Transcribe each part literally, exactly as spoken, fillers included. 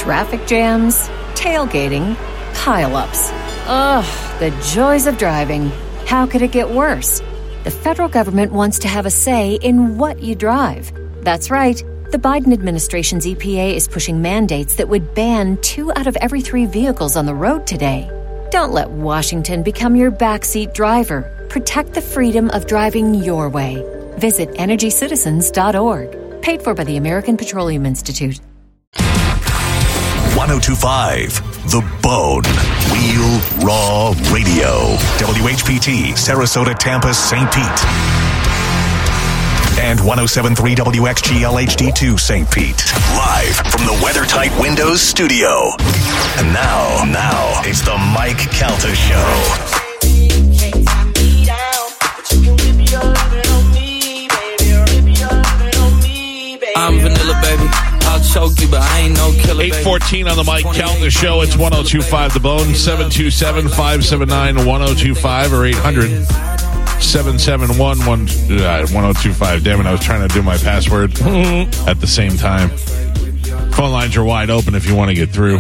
Traffic jams, tailgating, pile-ups. Ugh, the joys of driving. How could it get worse? The federal government wants to have a say in what you drive. That's right. The Biden administration's E P A is pushing mandates that would ban two out of every three vehicles on the road today. Don't let Washington become your backseat driver. Protect the freedom of driving your way. Visit energy citizens dot org. Paid for by the American Petroleum Institute. one oh two point five The Bone. Real Raw Radio. W H P T, Sarasota, Tampa, Saint Pete. And one oh seven point three W X G L H D two, Saint Pete. Live from the WeatherTight Windows studio. And now, now, it's the Mike Calta Show. I'm vanilla, baby. I'll choke you, but I ain't no killer, baby. eight fourteen on the Mike Calta Show. It's one oh two point five The Bone. seven two seven, five seven nine, one oh two five or eight hundred, seven seven one, one oh two five. Damn it, I was trying to do my password at the same time. Phone lines are wide open if you want to get through.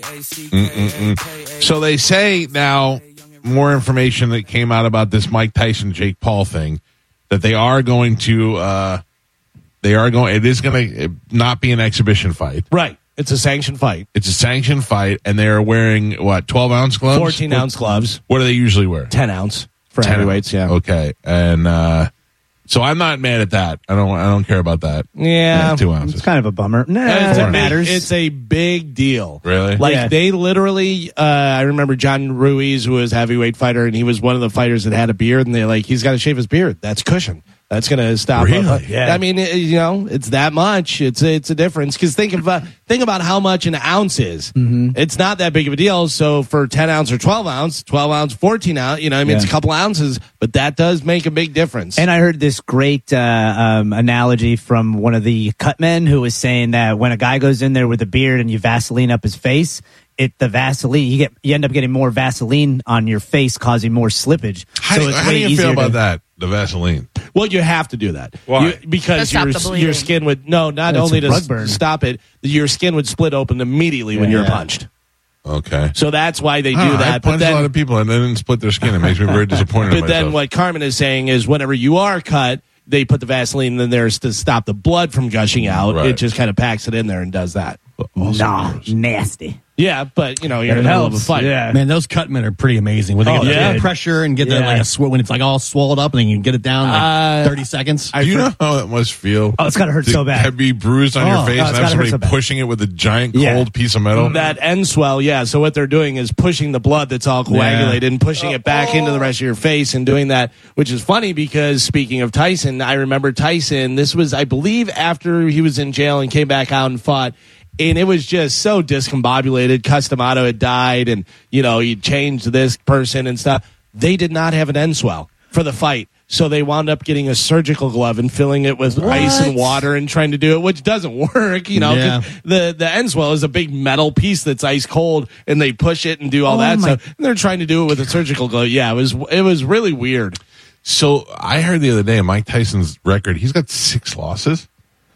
Mm-mm-mm. So they say now, more information that came out about this Mike Tyson, Jake Paul thing, that they are going to... Uh, They are going. It is going to not be an exhibition fight, right? It's a sanctioned fight. It's a sanctioned fight, and they are wearing what twelve ounce gloves, fourteen ounce gloves. What do they usually wear? Ten ounce for ten heavyweights. Yeah. Okay, and uh, so I'm not mad at that. I don't. I don't care about that. Yeah, yeah two ounces. It's kind of a bummer. Nah, it's it a matters. Big, it's a big deal. Really? Like yeah. they literally. Uh, I remember John Ruiz, who was a heavyweight fighter, and he was one of the fighters that had a beard, and they're like, he's got to shave his beard. That's cushion. That's going to stop. Really? Uh, yeah. I mean, it, you know, it's that much. It's it's a difference because think about think about how much an ounce is. Mm-hmm. It's not that big of a deal. So for ten ounce or twelve ounce, twelve ounce, fourteen ounce, you know, I mean, yeah. it's a couple ounces, but that does make a big difference. And I heard this great uh, um, analogy from one of the cut men who was saying that when a guy goes in there with a beard and you Vaseline up his face, it the Vaseline you get you end up getting more Vaseline on your face, causing more slippage. How, so do, it's how way do you feel easier about to, that? The Vaseline. Well, you have to do that. Why? You, because To your stop the bleeding. your skin would no, not That's only a to blood s- burn. stop it, your skin would split open immediately when Yeah. you're punched. Okay. So that's why they do I don't know, I that. But punched a lot then, of people and they didn't split their skin. It makes me very disappointed. in but then myself. what Carmen is saying is, whenever you are cut, they put the Vaseline in there to stop the blood from gushing out. Right. It just kind of packs it in there and does that. Also nah, gross. nasty. Yeah, but you know you're It in the middle of a helps. fight. Yeah. Man, those cut men are pretty amazing. When they Oh, get yeah? the pressure and get that Yeah. like a sw- when it's like all swelled up and then you can get it down in like Uh, thirty seconds. I Do you for- know how that must feel? Oh, it's gotta hurt to so bad. have be bruised on Oh, your face oh, and it's have gotta hurt somebody so bad. pushing it with a giant Yeah. cold piece of metal. That end swell, yeah. So what they're doing is pushing the blood that's all coagulated and pushing it back into the rest of your face and doing that, which is funny because speaking of Tyson, I remember Tyson, this was, I believe, after he was in jail and came back out and fought. And it was just so discombobulated. Customato had died and, you know, he changed this person and stuff. They did not have an end swell for the fight. So they wound up getting a surgical glove and filling it with What? ice and water and trying to do it, which doesn't work, you know, 'cause Yeah. the, the end swell is a big metal piece that's ice cold and they push it and do all Oh that my- stuff. And they're trying to do it with a surgical glove. Yeah, it was, it was really weird. So I heard the other day Mike Tyson's record, he's got six losses.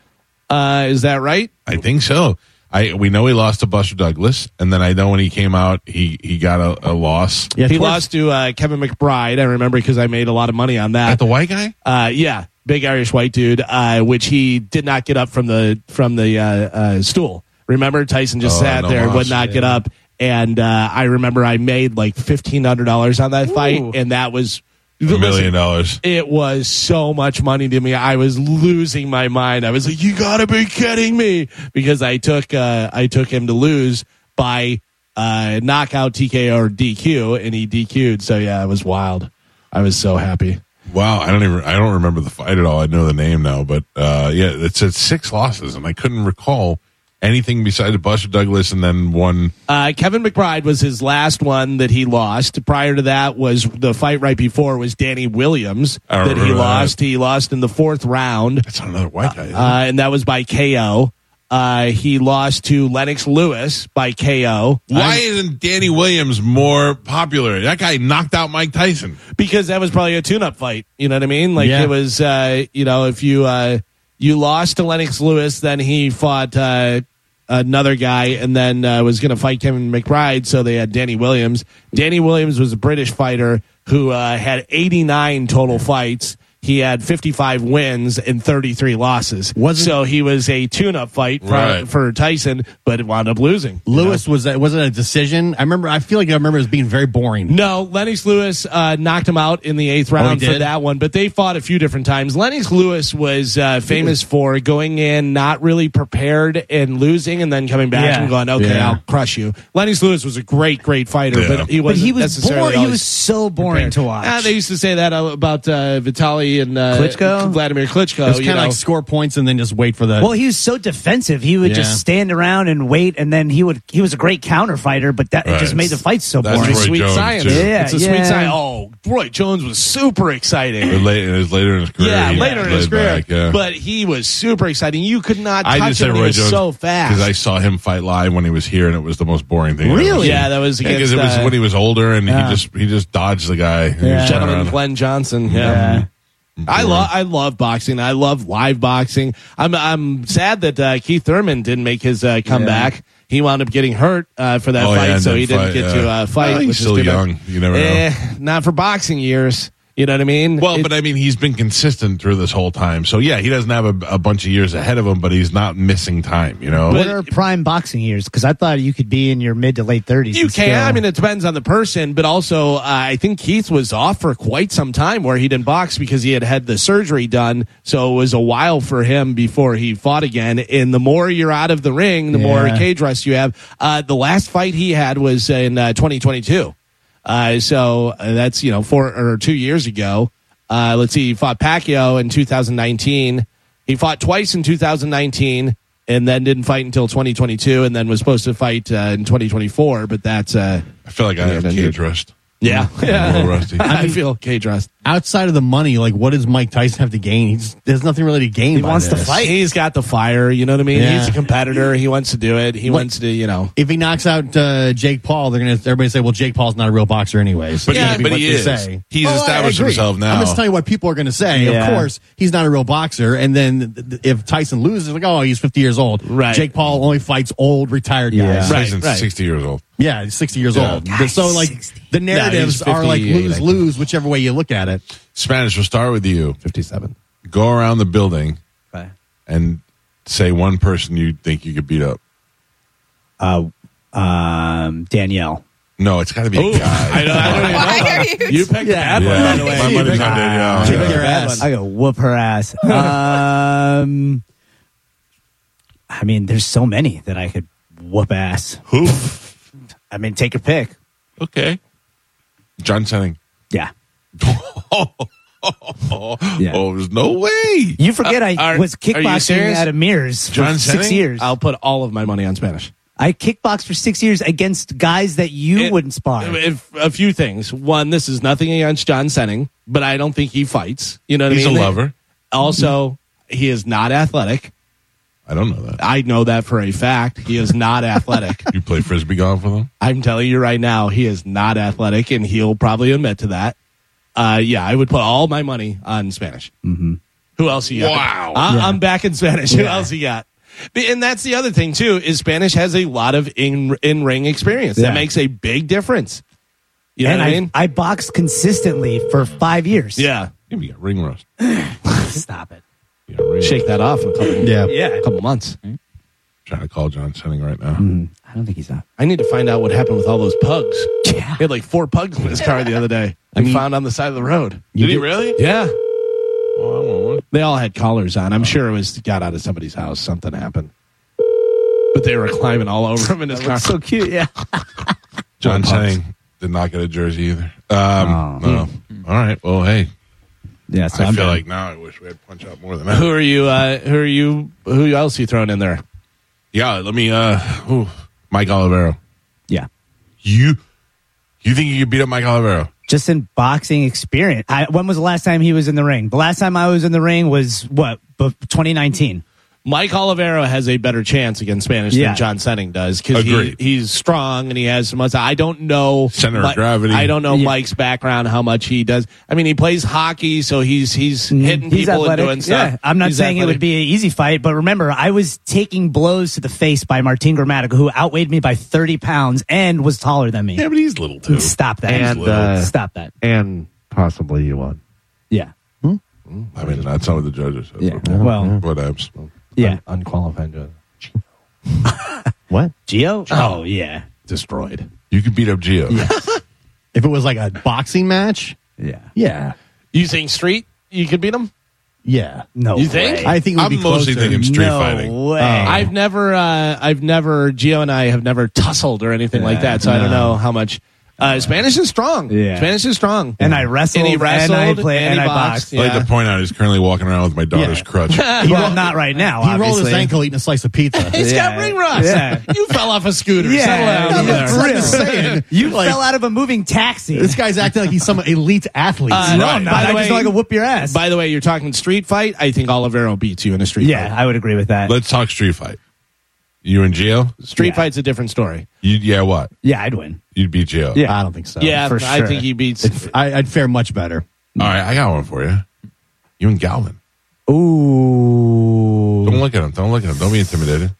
Uh, is that right? I think so. I we know he lost to Buster Douglas, and then I know when he came out, he, he got a, a loss. Yeah, He towards- lost to uh, Kevin McBride. I remember because I made a lot of money on that. At the white guy? Uh, yeah, big Irish white dude, uh, which he did not get up from the from the uh, uh, stool. Remember, Tyson just Oh, sat no there and loss. would not get up. And uh, I remember I made like fifteen hundred dollars on that fight, and that was A million dollars. It was so much money to me. I was losing my mind. I was like, "You gotta be kidding me!" Because I took uh, I took him to lose by uh, knockout, T K O, or D Q, and he D Q'd. So yeah, it was wild. I was so happy. Wow, I don't even I don't remember the fight at all. I know the name now, but uh, yeah, it said six losses, and I couldn't recall anything besides Buster Douglas and then one. Uh, Kevin McBride was his last one that he lost. Prior to that was the fight right before was Danny Williams I don't that he remember lost. that. He lost in the fourth round, That's not another white guy. is it? uh, and that was by K O. Uh, he lost to Lennox Lewis by K O. Why I- isn't Danny Williams more popular? That guy knocked out Mike Tyson. because that was probably a tune-up fight. You know what I mean? Like Yeah. it was. Uh, you know, if you uh, you lost to Lennox Lewis, then he fought uh, another guy, and then uh, was going to fight Kevin McBride. So they had Danny Williams. Danny Williams was a British fighter who uh, had eighty-nine total fights. He had fifty-five wins and thirty-three losses. Wasn't- so he was a tune-up fight for, Right. for Tyson, but it wound up losing. you Lewis know? was that was it a decision? I remember. I feel like I remember it as being very boring. No, Lennox Lewis uh, knocked him out in the eighth round he for did? that one, but they fought a few different times. Lennox Lewis was uh, famous for going in not really prepared and losing, and then coming back Yeah. and going, "Okay, Yeah. I'll crush you." Lennox Lewis was a great, great fighter, Yeah. but he But wasn't he was necessarily boring. He always was so boring prepared. to watch. Ah, they used to say that about uh, Vitaly and uh, Klitschko? Vladimir Klitschko. It was you kind of know. like score points and then just wait for the. Well, he was so defensive. He would Yeah. just stand around and wait, and then he would. He was a great counter fighter, but that it Right. just made the fight so That's boring. Roy sweet Jones, science. too. Yeah, it's a yeah. sweet science. Oh, Roy Jones was super exciting. But later, it was later in his career. Yeah, he later in his played career. back, yeah. But he was super exciting. You could not touch I just him. said and he Roy was Jones so fast. because I saw him fight live when he was here, and it was the most boring thing. I've ever Really? seen. Yeah, that was because against, it was uh, when he was older, and Yeah. he just he just dodged the guy. And he was Yeah. running Gentleman around. Glenn Johnson. Yeah. Yeah. I love I love boxing. I love live boxing. I'm I'm sad that uh, Keith Thurman didn't make his uh, comeback. He wound up getting hurt uh, for that Oh, fight, yeah, so he didn't didn't fight, get to yeah. uh, fight. Well, he's which is still too bad. young. You never know. Eh, not for boxing years. You know what I mean? Well, It- but I mean, he's been consistent through this whole time. So yeah, he doesn't have a, a bunch of years ahead of him, but he's not missing time. You know, What are prime boxing years? Because I thought you could be in your mid to late thirties. You can. I mean, it depends on the person, but also uh, I think Keith was off for quite some time where he didn't box because he had had the surgery done. So it was a while for him before he fought again. And the more you're out of the ring, the more Yeah. cage rest you have. Uh, the last fight he had was in uh, twenty twenty-two. Uh, so uh, that's, you know, four or two years ago. Uh, let's see. He fought Pacquiao in two thousand nineteen. He fought twice in two thousand nineteen. And then didn't fight until twenty twenty-two, and then was supposed to fight uh, in twenty twenty-four. But that's uh, I feel like I have Yeah, cage rest. yeah, I'm a little rusty. I feel cage rest. outside of the money, like what does Mike Tyson have to gain? He's, there's nothing really to gain. He by wants to this. fight. He's got the fire. You know what I mean? Yeah. He's a competitor. He wants to do it. He What- wants to, you know. If he knocks out uh, Jake Paul, they're gonna everybody say, "Well, Jake Paul's not a real boxer, anyways." But, That's he, gonna be but what he they is. say. He's Oh, I established agree. himself now. I'm just telling you what people are going to say. Yeah. Of course, he's not a real boxer. And then th- th- if Tyson loses, like, oh, he's fifty years old. Right. Jake Paul only fights old, retired Yeah. guys. Right. Tyson's sixty years old. Yeah, he's sixty years Yeah. old. God, so, he's like, sixty. the narratives No, he's are like fifty-eight, I lose think. lose, whichever way you look at it. Spanish, we'll start with you. fifty-seven. Go around the building Right. and say one person you think you could beat up. Uh, um, Danielle. No, it's got to be Ooh, a guy. I, don't, I don't even know. Why are that. you- You picked Yeah. a bad one, Yeah. by the way. My You money's picked on a- Danielle. you Yeah. picked a Your bad ass. one. I gotta whoop her ass. um, I mean, there's so many that I could whoop ass. Who? I mean, take your pick. Okay. John Senning. Yeah. Oh, Yeah. oh, there's no way. You forget I are- was are you kickboxing serious? out of mirrors for John six Senning? years. I'll put all of my money on Spanish. I kickboxed for six years against guys that you It- wouldn't spar. If, a few things. One, this is nothing against John Senning, but I don't think he fights. You know what He's I a mean? lover. Also, he is not athletic. I don't know that. I know that for a fact. He is not athletic. You play frisbee golf with him? I'm telling you right now, he is not athletic, and he'll probably admit to that. Uh, yeah, I would put all my money on Spanish. Mm-hmm. Who else you got? Wow. I, Yeah. I'm back in Spanish. Who else you got? But- And that's the other thing too is Spanish has a lot of in in ring experience Yeah. that makes a big difference. You know and what I I, mean? I boxed consistently for five years. Yeah, Yeah, we got ring rust. Stop it. We got ring shake that off in a couple, Yeah. Yeah. a couple months. Trying to call John Senning right now. I don't think he's not. I need to find out what happened with all those pugs. Yeah. He had like four pugs in his car the other day. I mean- found on the side of the road. Did he really? Yeah, Oh, I want one. they all had collars on. I'm sure it was got out of somebody's house. Something happened, but they were climbing all over him in his car. So cute. Yeah. John Pugs. Senning did not get a jersey either. Um, Oh. no. All right. Well, hey, Yeah. So I I'm feel done. like now I wish we had punch out more than that. Who are you? Uh, who are you? Who else are you throwing in there? Yeah, let me. Uh, ooh, Mike Olivero. Yeah. You, you think you could beat up Mike Olivero? Just in boxing experience. I, when was the last time he was in the ring? The last time I was in the ring was what? B- twenty nineteen. Mike Olivero has a better chance against Spanish Yeah. than John Senning does because he, Agreed. he's strong and he has some. I don't know Center of Mi- gravity. I don't know Yeah. Mike's background, how much he does. I mean, he plays hockey, so he's he's hitting He's people and athletic. doing stuff. Yeah. I'm not He's saying it athletic. would be an easy fight, but remember, I was taking blows to the face by Martin Grammatical, who outweighed me by thirty pounds and was taller than me. Yeah, but he's little too. Stop that. And, uh, Stop that. And possibly you won. Yeah. I mean, that's not what the judges said. Yeah. so- Well, Whatevs. yeah. Un- unqualified judge. What? Gio? Oh, yeah. Destroyed. You could beat up Gio. If it was like a boxing match, Yeah. yeah. You think Street? You could beat him? Yeah. No You think? way. I think it would I'm be mostly closer. thinking street no fighting. way. I've never, uh, I've never, Gio and I have never tussled or anything like that, so I don't know how much. Uh, Spanish is strong. Yeah. Spanish is strong. And I wrestled, and he wrestled, and I played, and, he I boxed. boxed. I'd like Yeah. to point out he's currently walking around with my daughter's Yeah. crutch. Well, not right now, He rolled his obviously. ankle eating a slice of pizza. He's Yeah. got ring rust. Yeah. You fell off a scooter. Yeah. Settle down Yeah. over there. For real. I'm saying. You Like- fell out of a moving taxi. This guy's acting like he's some elite athlete. Uh, no, Right. I'm not. By the I way- just know I can whoop your ass. By the way, you're talking street fight. I think Olivero beats you in a street yeah, fight. I would agree with that. Let's talk street fight. You and Gio? Street Yeah. fight's a different story. You, yeah, what? Yeah, I'd win. You'd beat Gio. Yeah. I don't think so. yeah, for I sure. think he beats. I, I'd fare much better. All right, I got one for you. You and Galvin. Ooh. Don't look at him. Don't look at him. Don't be intimidated.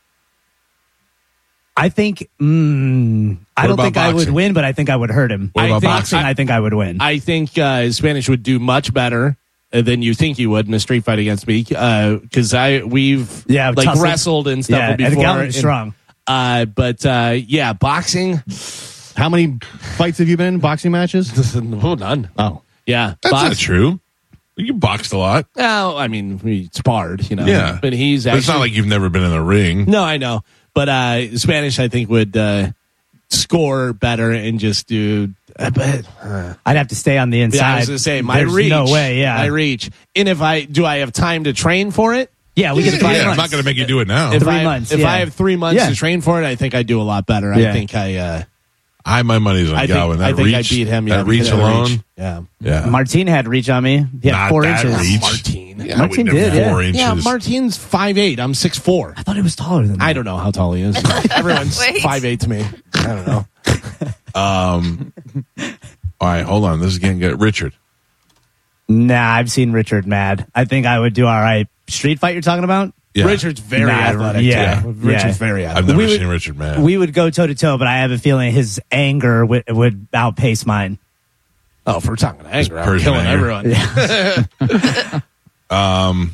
I think. Mm, I What don't about think I would boxing? win, but I think I would hurt him. What I about think- boxing, I, think I would win. I think uh, Spanish would do much better uh, than you think you would in a street fight against me because I we've Yeah, like tussled. wrestled and stuff yeah, before. and Galvin's and- strong. Uh, but uh, yeah, boxing. How many fights have you been in? Boxing matches? Oh, none. Oh. Yeah, That's box- not true. You boxed a lot. Well, I mean, we sparred, you know. Yeah. but he's But actually it's not like you've never been in the ring. no, I know, but uh, Spanish I think would uh, score better and just do. I bet. I'd have to stay on the inside. Yeah, I was gonna say my There's reach. No way. Yeah. my reach. And if I do, I have time to train for it. yeah, we Yeah, could fight. yeah, I'm months. not going to make you do it now. If Three I, months, If yeah. I have three months Yeah. to train for it, I think I do a lot better. Yeah. I think I. Uh, I my money's on I Galvin. think, That I think reach, I beat him. Yeah, that reach because of the alone. reach. Yeah. Yeah. Martine had reach on me. He had Not four that inches. reach. Martine. Yeah, Martin I wouldn't have did, yeah. four inches. Yeah, Martine's five eight. I'm six four. I thought he was taller than that. I don't know how tall he is. Everyone's Wait. five eight to me. I don't know. Um. All right, hold on. This is getting good. Richard. Nah, I've seen Richard mad. I think I would do all right. Street fight you're talking about? Yeah. Richard's very Nah, athletic. yeah, too. Richard's yeah. very I've athletic. never We would- seen Richard mad. We would go toe to toe, but I have a feeling his anger would, would outpace mine. oh, if we're talking anger, I'm Persian killing anger. everyone. um.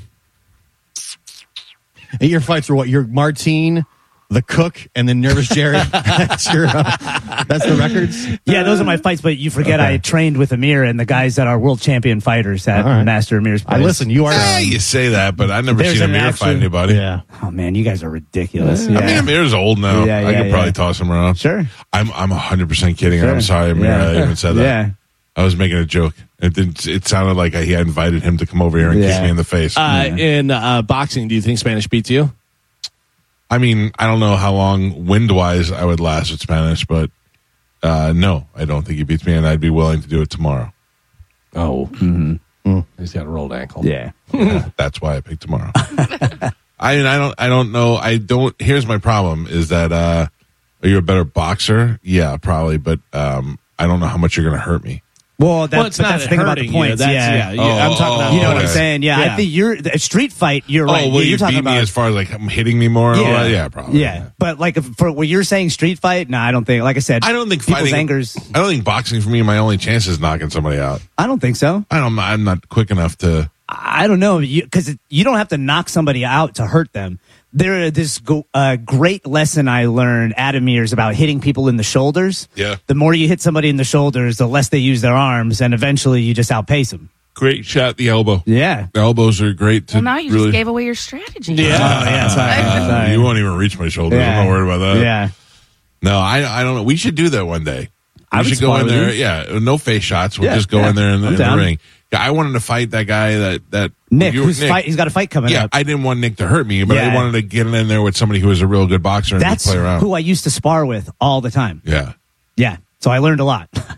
And your fights are what? You're Martine, the cook, and then Nervous Jerry. that's, your, uh, that's the records? Yeah, those are my fights, but you forget Okay. I trained with Amir and the guys that are world champion fighters at All right. Master Amir's place. I listen, you are. Yeah, you say that, but I've never There's seen an Amir actual- fight anybody. Yeah. Oh man, you guys are ridiculous. I mean, Yeah. Amir's old now. Yeah, I yeah, could probably yeah. toss him around. Sure. I'm I'm one hundred percent kidding. Sure. I'm sorry, Amir. Yeah. I even said that. Yeah. I was making a joke. It didn't. It sounded like I, he had invited him to come over here and Yeah. kick me in the face. Uh, in uh, boxing, do you think Spanish beats you? I mean, I don't know how long wind wise I would last with Spanish, but uh, no, I don't think he beats me, and I'd be willing to do it tomorrow. Oh, he's got a rolled ankle. Yeah. Yeah, that's why I picked tomorrow. I mean, I don't, I don't know. I don't. Here's my problem: is that uh, are you a better boxer? Yeah, probably, but um, I don't know how much you're going to hurt me. Well, that, Well, it's but not that's the thing about the hurting you. points. That's- yeah. yeah, yeah, I'm talking about- You know what I'm okay. saying? Yeah, Yeah. I think you're a street fight. You're right. Oh, will you're you talking beat about me as far as like hitting me more? And all Yeah. that? Yeah, probably. yeah. But like if, for what you're saying, street fight. No, I don't think. Like I said, I don't think people's fighting. angers. I don't think boxing for me. My only chance is knocking somebody out. I don't think so. I don't. I'm not quick enough to. I don't know because you don't have to knock somebody out to hurt them. There, this go, uh, great lesson I learned at Amir's about hitting people in the shoulders. Yeah. The more you hit somebody in the shoulders, the less they use their arms, and eventually you just outpace them. Great shot at the elbow. Yeah. The elbows are great to Well, now you really. just gave away your strategy. Yeah. Oh yeah. Sorry. Uh, sorry. you won't even reach my shoulders. Yeah. I'm not worried about that. Yeah. No, I. I don't know. We should do that one day. I We would should go spar in with there. you. Yeah. No face shots. We'll Yeah, just go yeah. in there in, the- I'm in the down. ring. Yeah, I wanted to fight that guy. That that Nick, you- who's fight? He's got a fight coming Yeah, up. I didn't want Nick to hurt me, but I Yeah. wanted to get in there with somebody who was a real good boxer and That's just play around. who I used to spar with all the time. Yeah. Yeah. So I learned a lot.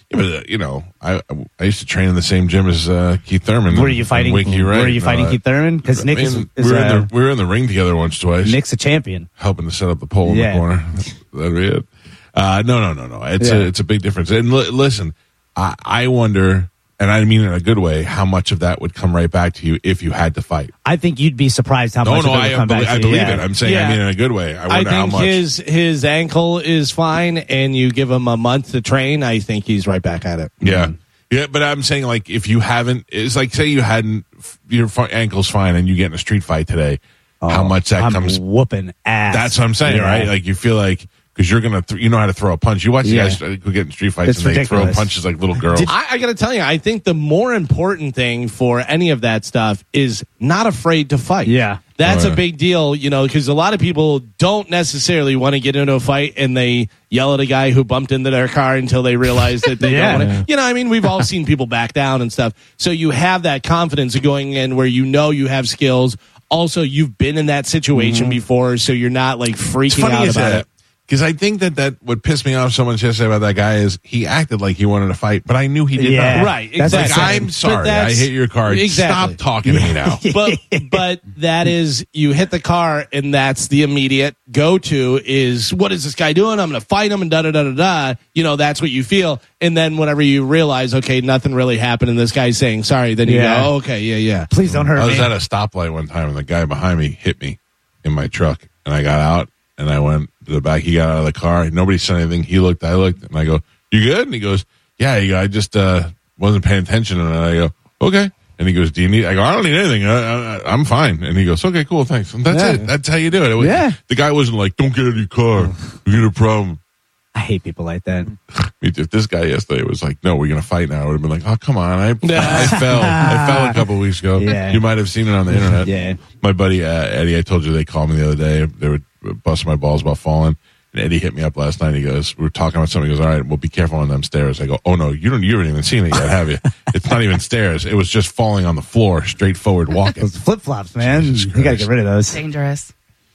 Yeah, but, uh, you know, I I used to train in the same gym as uh, Keith Thurman. Were you fighting? Winky Ray, Were you fighting uh, Keith Thurman? Because Nick I mean, is, is we, were in uh, the, we were in the ring together once, twice. Nick's a champion. Helping to set up the pole in Yeah. the corner. That'd be it. Uh, no, no, no, no. It's Yeah. a it's a big difference. And li- listen, I, I wonder, and I mean in a good way, how much of that would come right back to you if you had to fight. I think you'd be surprised how No, much no, of it would I, come believe, back I to believe you. Yeah. it. I'm saying, Yeah. I mean in a good way. I I wonder how think much. his his ankle is fine, and you give him a month to train. I think he's right back at it. Yeah. Yeah, but I'm saying, like, if you haven't, it's like, say you hadn't, your fu- ankle's fine and you get in a street fight today, how much that I'm comes. whooping ass. That's what I'm saying, Yeah. right? Like, you feel like, because you're going to, th- you know how to throw a punch. You watch Yeah. the guys uh, who get in street fights It's and they throw ridiculous. punches like little girls. I, I got to tell you, I think the more important thing for any of that stuff is not afraid to fight. Yeah. That's Oh, yeah. a big deal, you know, because a lot of people don't necessarily want to get into a fight and they yell at a guy who bumped into their car until they realize that they Yeah. don't want to. You know, I mean, we've all seen people back down and stuff. So you have that confidence of going in where you know you have skills. Also, you've been in that situation Mm-hmm. before, so you're not like It's freaking funny out you about say it. that. Because I think that that what pissed me off so much yesterday about that guy is he acted like he wanted to fight, but I knew he did Yeah. not. Right, That's Like, exactly. I'm But sorry, I that's- hit your car. Exactly. Stop talking to me now. but but that is you hit the car and that's the immediate go to is what is this guy doing? I'm going to fight him and da da da da da. You know that's what you feel, and then whenever you realize okay nothing really happened and this guy's saying sorry, then you Yeah. go oh, okay yeah yeah. Please don't hurt I was me. at a stoplight one time and the guy behind me hit me in my truck and I got out and I went to the back. He got out of the car. Nobody said anything. He looked, I looked, and I go, "You good?" And he goes, "Yeah." He go, I just uh, wasn't paying attention. And I go, "Okay." And he goes, "Do you need?" I go, "I don't need anything. I, I, I'm fine." And he goes, "Okay, cool, thanks." And that's Yeah. it. That's how you do it. It was- Yeah. The guy wasn't like, "Don't get out of your car. You get a problem." I hate people like that. If this guy yesterday was like, "No, we're gonna fight now," I would have been like, "Oh, come on! I, I fell. I fell a couple of weeks ago. Yeah. You might have seen it on the internet." Yeah. My buddy uh, Eddie, I told you they called me the other day. They were busting my balls about falling. And Eddie hit me up last night. He goes, "We were talking about something." He goes, "All right, well, be careful on them stairs." I go, "Oh no, you don't. You haven't even seen it yet, have you? It's not even stairs. It was just falling on the floor, straight forward walking." Those flip flops, man. Jesus You got to Christ. get rid of those. Dangerous.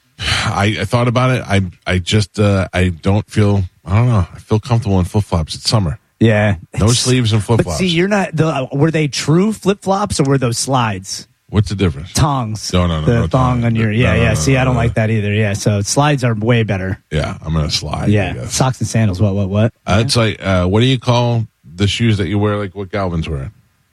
I, I thought about it. I I just uh, I don't feel. I don't know. I feel comfortable in flip flops. It's summer. Yeah. No sleeves and flip But flops. see, you're not. The, were they true flip flops or were those slides? What's the difference? Tongs. No, no, no, The no thong tongs. on your. No, Yeah, no, yeah. no, see, no, I don't no. like that either. Yeah. So slides are way better. Yeah, I'm gonna slide. I Yeah. guess. Socks and sandals. What, what, what? Uh, it's like uh, what do you call the shoes that you wear? Like what Galvin's wearing?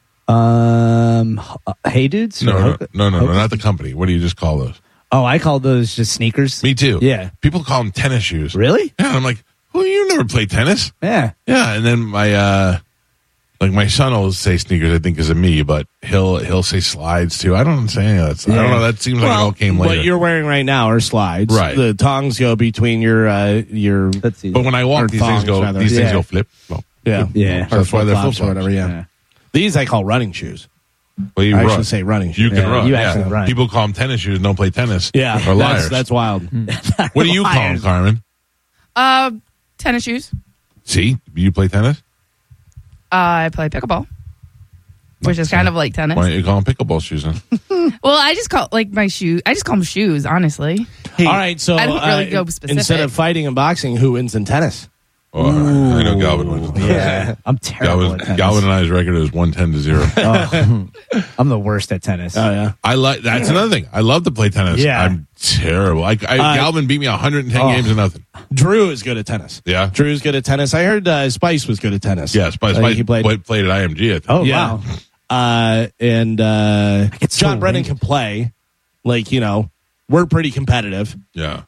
Um, uh, hey dudes? No, Or no, Hoka- no, no, no, Hoka? not the company. What do you just call those? Oh, I call those just sneakers. Me too. Yeah. People call them tennis shoes. Really? Yeah, and I'm like, well, you never played tennis. Yeah. Yeah, and then my uh like my son will say sneakers, I think is a me, but he'll he'll say slides too. I don't say any of that stuff. I don't Yeah. know. That seems like it all came later. what you're wearing right now are slides. Right. The tongs go between your uh, your Let's see. but when I walk, Or these thongs, things go rather. these things Yeah. go flip. flop. yeah Yeah. So that's why they're flip-flops flip or whatever. Yeah. Yeah. These I call running shoes. Well, you I run. should say running You shoes. can Yeah, run. you yeah. actually run. People call them tennis shoes and don't play tennis. Yeah, Or liars. that's that's wild. What do you call them, Carmen? Uh, tennis shoes. See, you play tennis? Uh, I play pickleball, which is kind of like tennis. Why don't you call them pickleball shoes then? Well, I just call like my shoes. I just call them shoes, honestly. All right, so I don't really uh, go specific. instead of fighting and boxing, who wins in tennis? Oh, all right. I know Galvin wins. Yeah. I'm terrible Galvin, at tennis. Galvin and I's record is one ten to zero. Oh, I'm the worst at tennis. Oh yeah. I like that's another thing. I love to play tennis. Yeah. I'm terrible. I, I Uh, Galvin beat me one hundred ten oh. games to nothing. Drew is good at tennis. Yeah. Drew's good at tennis. I heard uh, Spice was good at tennis. Yeah, Spice, Like, Spice he played. played, played at I M G. I think. Oh, Yeah. wow. Uh, and uh, It's so John Brennan lame. can play. Like you know, we're pretty competitive. Yeah.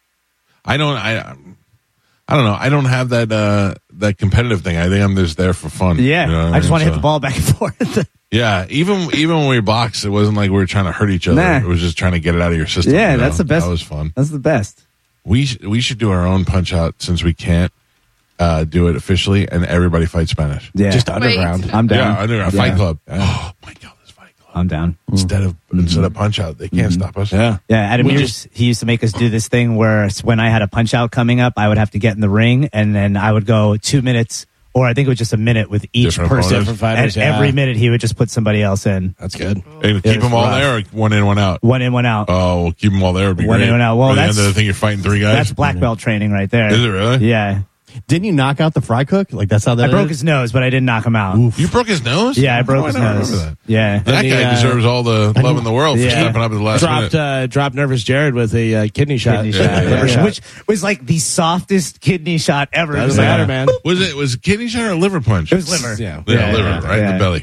I don't. I. I don't know. I don't have that uh, that competitive thing. I think I'm just there for fun. Yeah. You know what I just mean? want to hit So- the ball back and forth. Yeah, even even when we boxed, it wasn't like we were trying to hurt each other. Nah. It was just trying to get it out of your system. Yeah, you know? that's the best. That was fun. That's the best. We sh- we should do our own punch out since we can't uh, do it officially, and everybody fight Spanish. Yeah. Just underground. I'm down. Yeah, underground Yeah. fight club. Oh my god, this fight club. I'm down. Instead of instead of punch out, they can't stop us. Yeah. Yeah, Adam We Mears, he used to make us do this thing where when I had a punch out coming up, I would have to get in the ring and then I would go two minutes, or I think it was just a minute with each Different person. opponents. Different fighters, and yeah. every minute he would just put somebody else in. That's good. And keep them all rough. there, or one in, one out. One in, one out. Oh, well, keep them all there. Would be One great. in, one out. Well, By the that's- end of the thing, you're fighting three guys. That's black belt training right there. Is it really? Yeah. Didn't you knock out the fry cook? Like that's how that I broke is? his nose, but I didn't knock him out. You broke his nose? Yeah, I broke Oh, his don't nose. remember that. Yeah. That Then he, guy uh, deserves all the love in the world for Yeah. stepping up at the last dropped minute. uh, dropped Nervous Jared with a uh, kidney shot. Kidney Yeah, shot, yeah, liver yeah. shot, which was like the softest kidney shot ever. It was Doesn't like, matter, man. Was it was it kidney shot or liver punch? It was liver. Yeah. Yeah, Yeah, liver, yeah, right in yeah. the belly.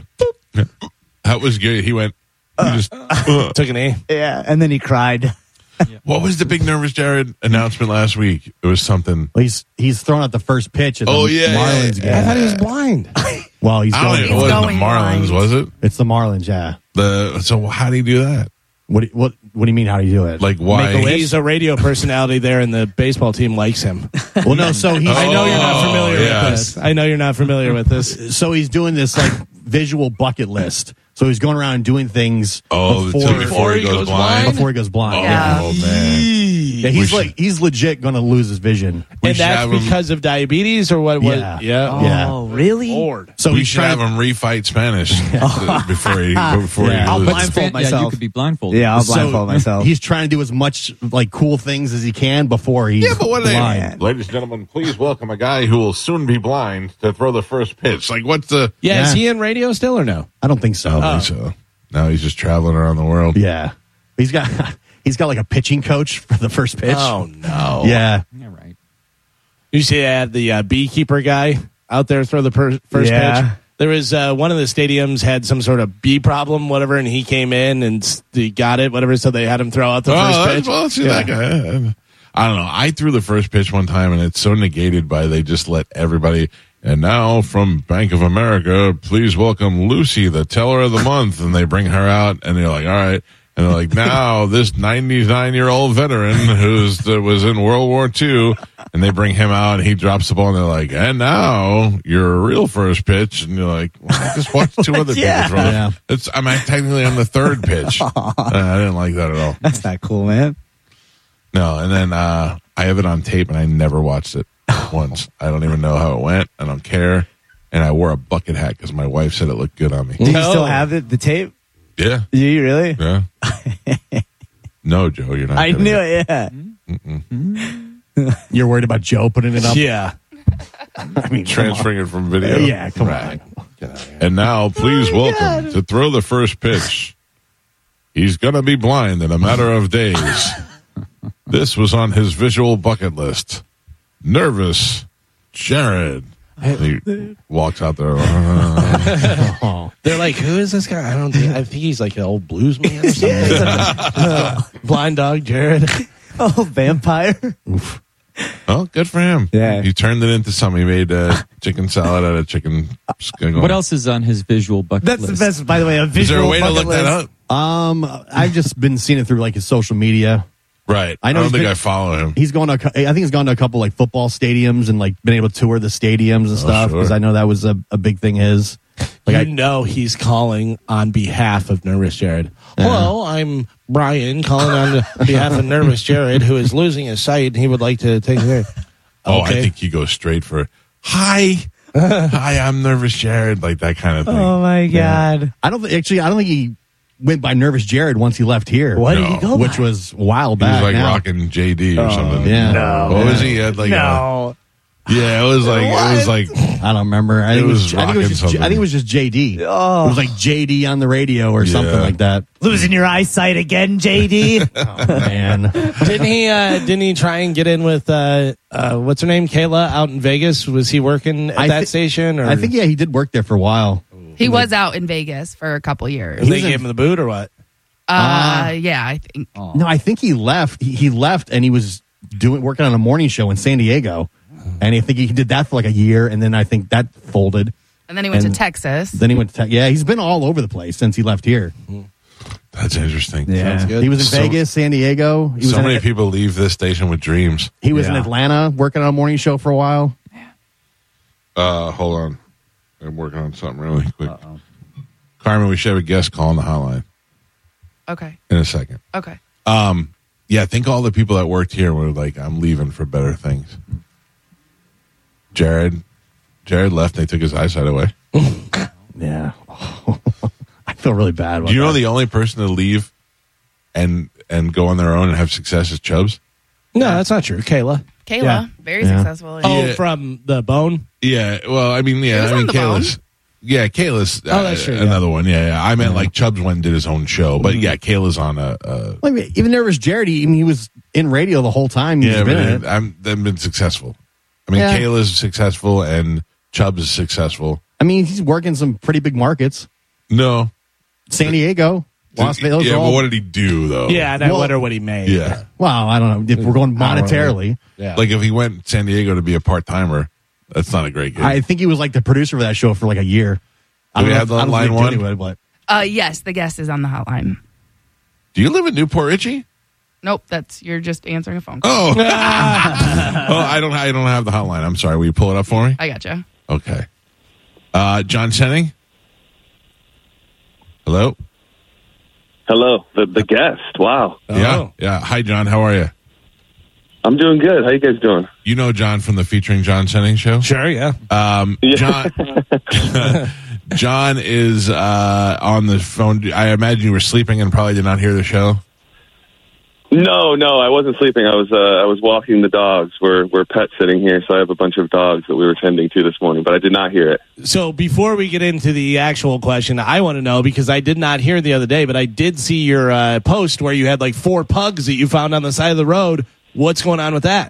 That was good. He went. He just. uh. Took an A. Yeah, and then he cried. What was the big Nervous Jared announcement last week? It was something. Well, he's he's throwing out the first pitch. At the Oh, yeah, Marlins yeah, game. I thought he was blind. Well, he's I don't going. even know. It wasn't the going Marlins, blind. was it? It's the Marlins. Yeah. The so how do you do that? What do- what what do you mean? How do you do it? Like why? He's a radio personality there, and the baseball team likes him. well, no. So he's I know you're not Oh, familiar yeah. with this. I know you're not familiar with this. so he's doing this like visual bucket list. So he's going around and doing things Oh, before, before, before he goes blind. before he goes blind. Yeah. Oh man. Yeah, We he's should- like he's legit going to lose his vision. We And should that's have him- because of diabetes or what? what Yeah. yeah. Yeah. Oh, really? Lord. So we he's should trying have him refight Spanish before he before Yeah. he I'll loses. blindfold Yeah, myself. you could be blindfolded. Yeah, I'll so blindfold myself. He's trying to do as much like cool things as he can before he's Yeah, but what are blind. they? Ladies and gentlemen, please welcome a guy who will soon be blind to throw the first pitch. Like, what's the? Yeah, is Yeah. he in radio still or no? I don't think so. I don't think so. Now he's just traveling around the world. Yeah, he's got he's got like a pitching coach for the first pitch. Oh no. Yeah, Yeah, right. You see, they had the uh, beekeeper guy out there throw the per- first Yeah. pitch. There was uh, one of the stadiums had some sort of bee problem, whatever, and he came in and s- he got it, whatever. So they had him throw out the Oh, first that's- pitch. well, see Yeah. that guy. I don't know. I threw the first pitch one time, and it's so negated by they just let everybody. And now from Bank of America, please welcome Lucy, the teller of the month. And they bring her out, and they're like, all right. And they're like, now this ninety-nine-year-old veteran who's that was in World War Two, and they bring him out, and he drops the ball, and they're like, and now your real first pitch. And you're like, well, I just watched two other Yeah. people throw. Yeah. It's I'm technically on the third pitch. Uh, I didn't like that at all. That's not cool, man. No, and then uh, I have it on tape, and I never watched it once. I don't even know how it went. I don't care. And I wore a bucket hat because my wife said it looked good on me. Do you No. still have it, the tape? Yeah, Do you really? yeah. No, Joe, you're not. I gonna knew get- it, yeah. you're worried about Joe putting it up. Yeah. I mean, come Transferring it from video. on. yeah, come Right. on. And now, please Oh welcome to throw the first pitch. He's gonna be blind in a matter of days. This was on his visual bucket list. Nervous Jared. He walks out there. Oh. They're like, who is this guy? I don't think, I think he's like an old blues man or something. Blind dog Jared. Oh, vampire. Oh, good for him. Yeah. He turned it into something. He made uh, chicken salad out of chicken. What else is on his visual bucket That's list? the best, by the way, a Is there visual a way to bucket look list. that up? Um, I've just been seeing it through like his social media. Right. I I, know don't he's think been- I follow him. He's going to, a cou- I think he's gone to a couple like football stadiums and like been able to tour the stadiums and stuff sure. because I know that was a, a big thing. His like you I, know he's calling on behalf of Nervous Jared. Hello, I'm Brian calling on behalf of Nervous Jared, who is losing his sight, and he would like to take care. Oh, I Okay. think he goes straight for, hi. Hi, I'm Nervous Jared. Like that kind of thing. Oh, my God. I don't think actually I don't think he went by Nervous Jared once he left here. What No. did he go Which by? was a while He back. was like now. rocking J D or something. yeah. No. What was he? He had like No. a, yeah, it was like, it was like, I don't remember. I think it was was, I think it was rocking just something. I think it was just J D. Oh. It was like J D on the radio or something Yeah. like that. Losing your eyesight again, J D. Oh, man. Didn't he? Uh, didn't he try and get in with uh, uh, what's her name, Kayla, out in Vegas? Was he working at I that thi- station? Or I think yeah, he did work there for a while. He was out in Vegas for a couple years. they was in- gave him the boot or what? Uh, yeah, I think. No, I think he left. He, he left and he was doing working on a morning show in San Diego. And I think he did that for like a year, and then I think that folded. And then he went And to Texas. Then he went to te- yeah. He's been all over the place since he left here. that's interesting. Yeah. Good. He was in So- Vegas, San Diego. He was So in, many people leave this station with dreams. He was in Yeah. Atlanta working on a morning show for a while. Uh, hold on. I'm working on something really quick. Carmen, we should have a guest call on the hotline Okay. in a second. Okay. Um, yeah, I think all the people that worked here were like, I'm leaving for better things. Jared, Jared left. They took his eyesight away. Yeah, I feel really bad. About Do you know that. the only person to leave and and go on their own and have success is Chubbs? No, that's not true. Kayla. Kayla, Yeah. very Yeah. successful. Oh, Yeah. from the bone? Yeah, well, I mean, It yeah, was I on mean, The Kayla's. Yeah, Kayla's uh, Oh, that's true, yeah. another one. Yeah, yeah. I meant like Chubbs went and did his own show, but yeah, Kayla's on a. a I mean, even there was Jared. He, I mean, he was in radio the whole time. He's yeah, been but in it, it. I'm, they've been successful. I mean, Yeah. Kayla's successful and Chubbs is successful. I mean, he's working some pretty big markets. No, San Diego, Las Vegas. Yeah, are all- but what did he do though? Yeah, and I Well, wonder what he made. yeah. Well, I don't know if we're going monetarily. Yeah. Like if he went to San Diego to be a part timer, that's not a great gig. I think he was like the producer for that show for like a year. I Do we don't know have if- I the don't line think one? Jody would, but Uh, yes, the guest is on the hotline. Do you live in Newport Richie? Nope, that's you're just answering a phone call. Oh, oh, I don't. I don't have the hotline. I'm sorry. Will you pull it up for me? I gotcha. Okay. Uh, John Senning. Hello. Hello, the the guest. Wow, Yeah. Yeah. Hi, John. How are you? I'm doing good. How you guys doing? You know John from the Featuring John Senning show. Sure, yeah. Um, John. John is uh, on the phone. I imagine you were sleeping and probably did not hear the show. No, no, I wasn't sleeping. I was uh, I was walking the dogs. We're we're pet sitting here, so I have a bunch of dogs that we were tending to this morning, but I did not hear it. So before we get into the actual question, I want to know, because I did not hear the other day, but I did see your uh, post where you had like four pugs that you found on the side of the road. What's going on with that?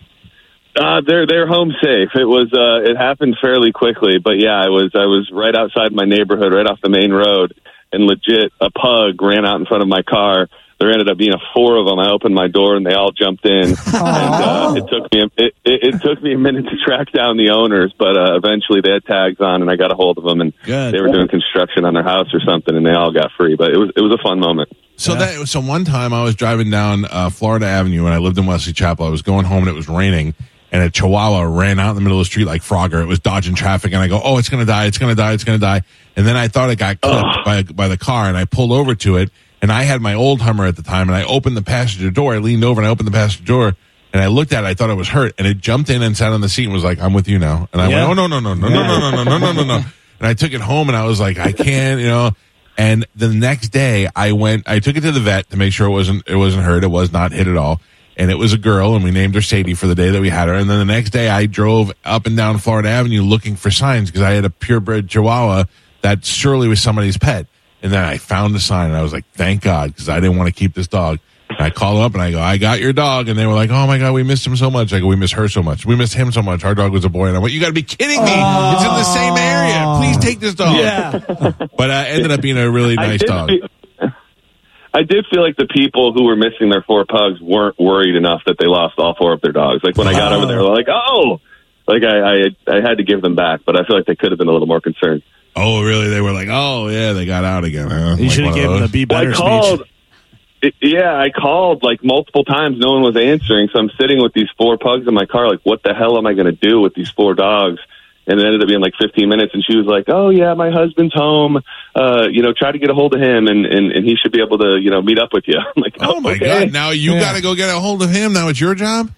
Uh, they're they're home safe. It was uh, it happened fairly quickly, but yeah, I was I was right outside my neighborhood, right off the main road, and legit a pug ran out in front of my car. There ended up being a four of them. I opened my door and they all jumped in. And uh, it took me a, it, it, it took me a minute to track down the owners, but uh, eventually they had tags on and I got a hold of them. And Good. they were doing construction on their house or something, and they all got free. But it was it was a fun moment. So that so one time I was driving down uh, Florida Avenue when I lived in Wesley Chapel. I was going home and it was raining, and a Chihuahua ran out in the middle of the street like Frogger. It was dodging traffic, and I go, "Oh, it's gonna die! It's gonna die! It's gonna die!" And then I thought it got clipped by by the car, and I pulled over to it. And I had my old Hummer at the time, and I opened the passenger door. I leaned over and I opened the passenger door, and I looked at it. I thought it was hurt, and it jumped in and sat on the seat and was like, "I'm with you now." And I Yeah. went, "Oh no, no, no, no, no, no, no, no, no, no, no!" And I took it home, and I was like, "I can't," you know. And the next day, I went. I took it to the vet to make sure it wasn't it wasn't hurt. It was not hit at all. And it was a girl, and we named her Sadie for the day that we had her. And then the next day, I drove up and down Florida Avenue looking for signs because I had a purebred Chihuahua that surely was somebody's pet. And then I found the sign, and I was like, thank God, because I didn't want to keep this dog. And I called them up, and I go, I got your dog. And they were like, oh, my God, we missed him so much. I go, we miss her so much. We missed him so much. Our dog was a boy. And I went, you got to be kidding me. Oh. It's in the same area. Please take this dog. Yeah. But uh, ended up being a really I nice did dog. feel- I did feel like the people who were missing their four pugs weren't worried enough that they lost all four of their dogs. Like when I got over there, they were like, oh, like I, I, I had to give them back, but I feel like they could have been a little more concerned. Oh, really? They were like, oh, yeah, they got out again. Huh? You Like should have one of given those. the Be Well, Better I called, speech. it, yeah, I called like multiple times. No one was answering. So I'm sitting with these four pugs in my car. Like, what the hell am I going to do with these four dogs? And it ended up being like fifteen minutes. And she was like, oh, yeah, my husband's home. Uh, you know, try to get a hold of him and, and, and he should be able to, you know, meet up with you. I'm like, Oh, my okay. God. Now you Yeah. got to go get a hold of him. Now it's your job?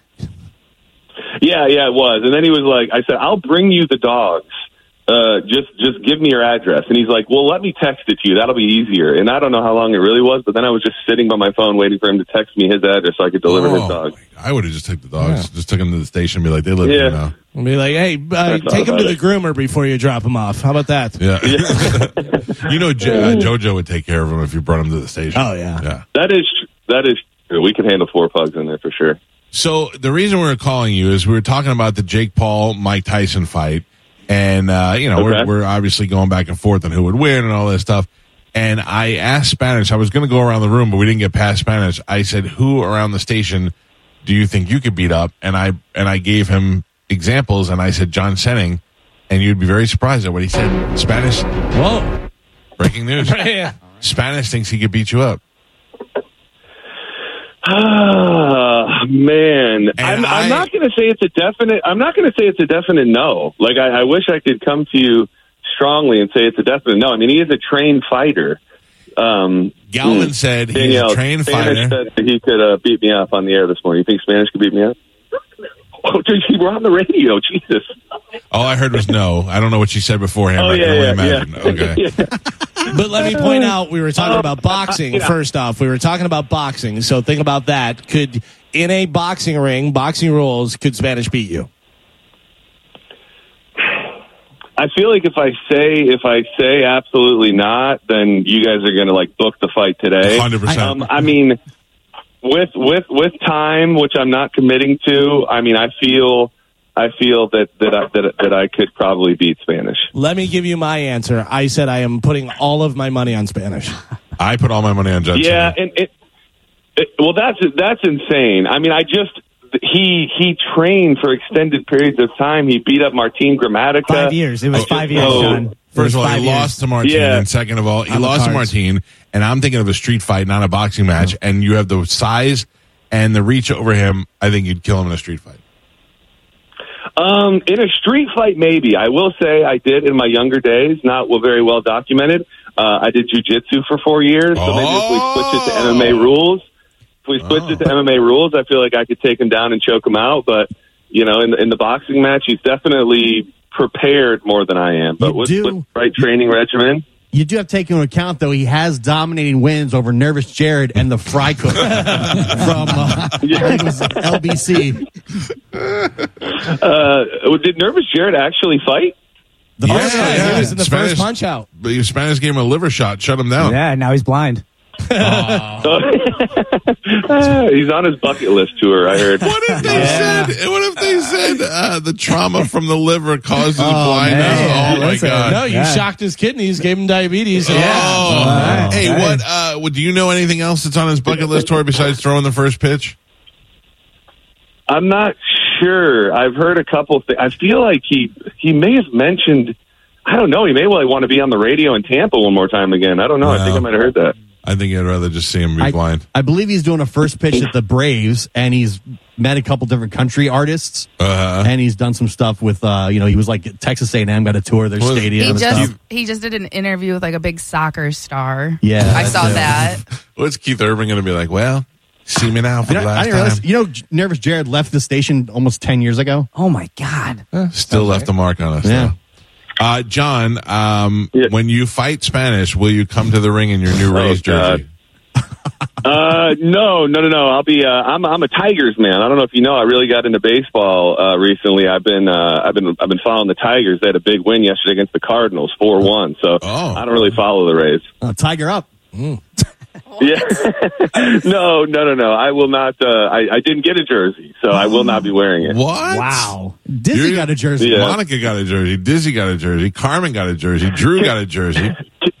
Yeah, yeah, it was. And then he was like, I said, I'll bring you the dogs. Uh, just, just give me your address. And he's like, well, let me text it to you. That'll be easier. And I don't know how long it really was, but then I was just sitting by my phone waiting for him to text me his address so I could deliver his Oh, dog. I would have just took the dogs. Just took them to the station and be like, they live Yeah. here now. And be like, hey, uh, That's take all him to about the it. groomer before you drop him off. How about that? Yeah. You know, jo- uh, JoJo would take care of him if you brought him to the station. Oh, yeah. Yeah. That is, that is true. We can handle four pugs in there for sure. So the reason we were calling you is we were talking about the Jake Paul Mike Tyson fight, and uh, you know Okay. we're we're obviously going back and forth on who would win and all this stuff. And I asked Spanish. I was going to go around the room, but we didn't get past Spanish. I said, "Who around the station do you think you could beat up?" And I and I gave him examples, and I said John Senning, and you'd be very surprised at what he said. Spanish. Whoa. Breaking news. Yeah. Spanish thinks he could beat you up. Ah, man, I'm, I- I'm not going to say it's a definite. I'm not going to say it's a definite no. Like I, I wish I could come to you strongly and say it's a definite no. I mean, he is a trained fighter. Um, Galvin hmm. said he's Danielle, a trained Spanish fighter. said that he could uh, beat me up on the air this morning. You think Spanish could beat me up? Oh, dude, we're on the radio. Jesus. All I heard was no. I don't know what she said beforehand. Oh but I yeah, can only yeah, imagine. yeah. Okay. Yeah. But let me point out, we were talking about boxing. Yeah. First off, we were talking about boxing. So think about that. Could in a boxing ring, boxing rules, could Spanish beat you? I feel like if I say if I say absolutely not, then you guys are going to like book the fight today. one hundred percent. Um, I mean, with with with time, which I'm not committing to. I mean, I feel I feel that that I, that that I could probably beat Spanish. Let me give you my answer. I said I am putting all of my money on Spanish. I put all my money on Judson. Yeah, and it, it, well, that's that's insane. I mean, I just. He he trained for extended periods of time. He beat up Martin Gramatica. Five years. It was five years, Oh. John. First of all, he Five lost years. to Martin, Yeah. and second of all, he On the lost to cards. Martin, and I'm thinking of a street fight, not a boxing match, and you have the size and the reach over him. I think you'd kill him in a street fight. Um, in a street fight, maybe. I will say I did in my younger days, not well, very well documented. Uh, I did jiu-jitsu for four years, so maybe if we switch it to M M A rules, if we switch it to M M A rules, I feel like I could take him down and choke him out. But, you know, in, in the boxing match, he's definitely prepared more than I am. But You with, do- with the right training regimen. You do have to take into account, though, he has dominating wins over Nervous Jared and the Fry Cook from uh, I think it was L B C. Uh, did Nervous Jared actually fight? The Yeah, first guy, yeah. he was in the Spanish- first punch out. But the Spanish gave him a liver shot, shut him down. Yeah, now he's blind. He's on his bucket list tour, I heard. What if they said? What if they said uh, the trauma from the liver causes blindness? man. Oh my That's a- god! No, you Yeah. shocked his kidneys, gave him diabetes. Oh, Wow. hey, Okay. what? Uh, what? Do you know anything else that's on his bucket list tour besides throwing the first pitch? I'm not sure. I've heard a couple of things. I feel like he he may have mentioned, I don't know, he may well want to be on the radio in Tampa one more time again. I don't know. I think I might have heard that. I think I'd rather just see him be I, blind. I believe he's doing a first pitch at the Braves, and he's met a couple different country artists, Uh, and he's done some stuff with, uh, you know, he was like at Texas A and M, got a tour of their Well, stadium He and just stuff. he just did an interview with like a big soccer star. Yeah, I saw that's it. that. what's Keith Urban going to be like? Well, see me now for You the know, I last didn't realize, time. you know, J- Nervous Jared left the station almost ten years ago. Oh, my God. Still left a mark on us. Yeah. though. Uh, John, um, Yeah. when you fight Spanish, will you come to the ring in your new Oh, Rays God. jersey? Uh, no, no, no, no. I'll be. Uh, I'm. I'm a Tigers man. I don't know if you know. I really got into baseball uh, recently. I've been. Uh, I've been. I've been following the Tigers. They had a big win yesterday against the Cardinals, four one. So Oh. I don't really follow the Rays. Uh, Tiger up. Yeah. no, no, no, no. I will not. Uh, I, I didn't get a jersey, so I will not be wearing it. What? Wow. Disney You're- got a jersey. Yeah. Monica got a jersey. Dizzy got a jersey. Carmen got a jersey. Drew got a jersey.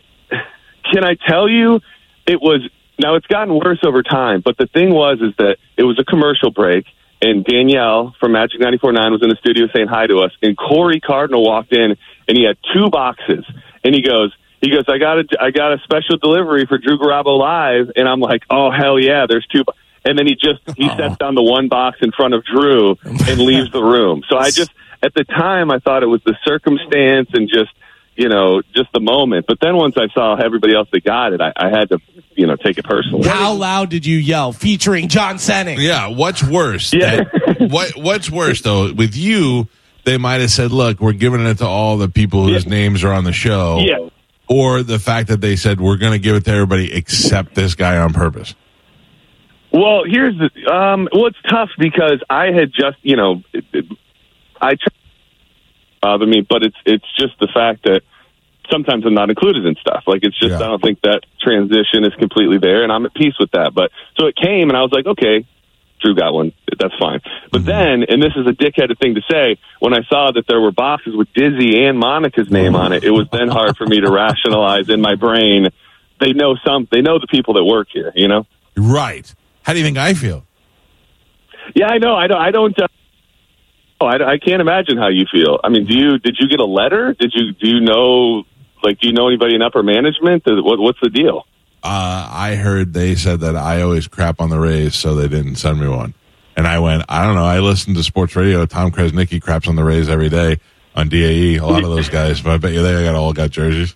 Can I tell you, it was. Now it's gotten worse over time, but the thing was is that it was a commercial break, and Danielle from Magic ninety-four point nine was in the studio saying hi to us, and Corey Cardinal walked in, and he had two boxes, and he goes, he goes, I got a, I got a special delivery for Drew Garabo Live, and I'm like, oh hell yeah, there's two, bo-. And then he just he sets down the one box in front of Drew and leaves the room. So I just at the time I thought it was the circumstance and just. You know, just the moment. But then once I saw everybody else that got it, I, I had to, you know, take it personally. How loud did you yell? Featuring John Senning. Yeah. What's worse? Yeah. That- what What's worse though? With you, they might have said, "Look, we're giving it to all the people whose Yeah. names are on the show." Yeah. Or the fact that they said we're going to give it to everybody except this guy on purpose. Well, here's the. Um, well, it's tough because I had just, you know, it, it, I try to bother me, but it's it's just the fact that sometimes I'm not included in stuff. Like it's just Yeah. I don't think that transition is completely there, and I'm at peace with that. But so it came, and I was like, okay, Drew got one, that's fine. But Mm-hmm. then, and this is a dickheaded thing to say, when I saw that there were boxes with Dizzy and Monica's name on it, it was then hard for me to rationalize in my brain. They know some. They know the people that work here. You know. Right. How do you think I feel? Yeah, I know. I don't. I don't. Uh, oh, I, I can't imagine how you feel. I mean, do you? Did you get a letter? Did you? Do you know? Like, do you know anybody in upper management? What, what's the deal? Uh, I heard they said that I always crap on the Rays, so they didn't send me one. And I went, I don't know. I listen to sports radio. Tom Kresnicki craps on the Rays every day on D A E. A lot of those guys, but I bet you they got all got jerseys.